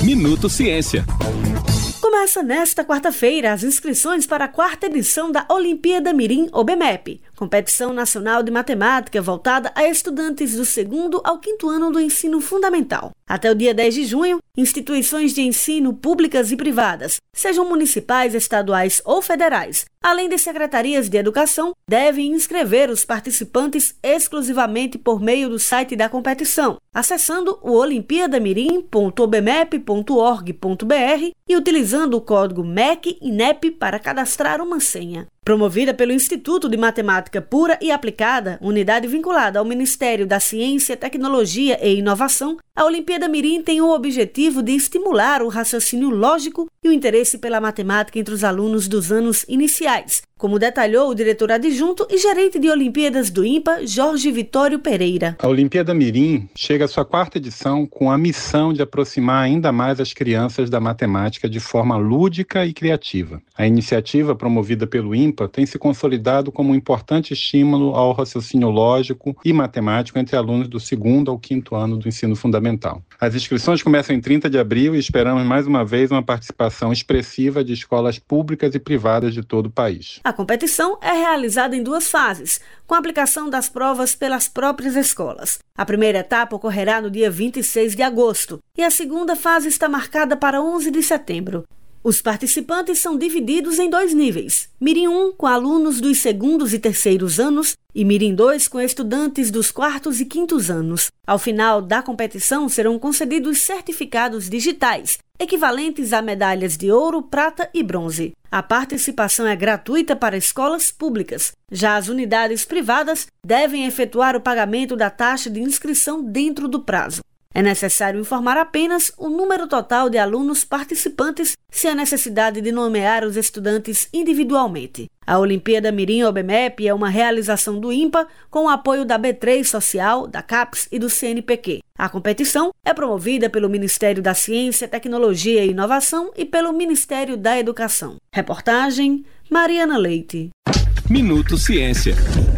Minuto Ciência. Começa nesta quarta-feira as inscrições para a 4ª edição da Olimpíada Mirim OBMEP, competição nacional de matemática voltada a estudantes do 2º ao 5º ano do ensino fundamental. Até o dia 10 de junho, instituições de ensino públicas e privadas, sejam municipais, estaduais ou federais, além de secretarias de educação, devem inscrever os participantes exclusivamente por meio do site da competição, acessando o olimpiadamirim.obmep.org.br e utilizando o código MEC-INEP para cadastrar uma senha. Promovida pelo Instituto de Matemática Pura e Aplicada, unidade vinculada ao Ministério da Ciência, Tecnologia e Inovação, a Olimpíada Mirim tem o objetivo de estimular o raciocínio lógico e o interesse pela matemática entre os alunos dos anos iniciais, como detalhou o diretor adjunto e gerente de Olimpíadas do INPA, Jorge Vitório Pereira. A Olimpíada Mirim chega à sua 4ª edição com a missão de aproximar ainda mais as crianças da matemática de forma lúdica e criativa. A iniciativa, promovida pelo INPA, tem se consolidado como um importante estímulo ao raciocínio lógico e matemático entre alunos do 2º ao 5º ano do ensino fundamental. As inscrições começam em 30 de abril e esperamos mais uma vez uma participação expressiva de escolas públicas e privadas de todo o país. A competição é realizada em 2 fases, com a aplicação das provas pelas próprias escolas. A primeira etapa ocorrerá no dia 26 de agosto e a segunda fase está marcada para 11 de setembro. Os participantes são divididos em 2 níveis, Mirim 1 com alunos dos 2º e 3º anos e Mirim 2 com estudantes dos 4º e 5º anos. Ao final da competição serão concedidos certificados digitais, equivalentes a medalhas de ouro, prata e bronze. A participação é gratuita para escolas públicas. Já as unidades privadas devem efetuar o pagamento da taxa de inscrição dentro do prazo. É necessário informar apenas o número total de alunos participantes sem a necessidade de nomear os estudantes individualmente. A Olimpíada Mirim OBMEP é uma realização do INPA com o apoio da B3 Social, da CAPES e do CNPq. A competição é promovida pelo Ministério da Ciência, Tecnologia e Inovação e pelo Ministério da Educação. Reportagem, Mariana Leite. Minuto Ciência.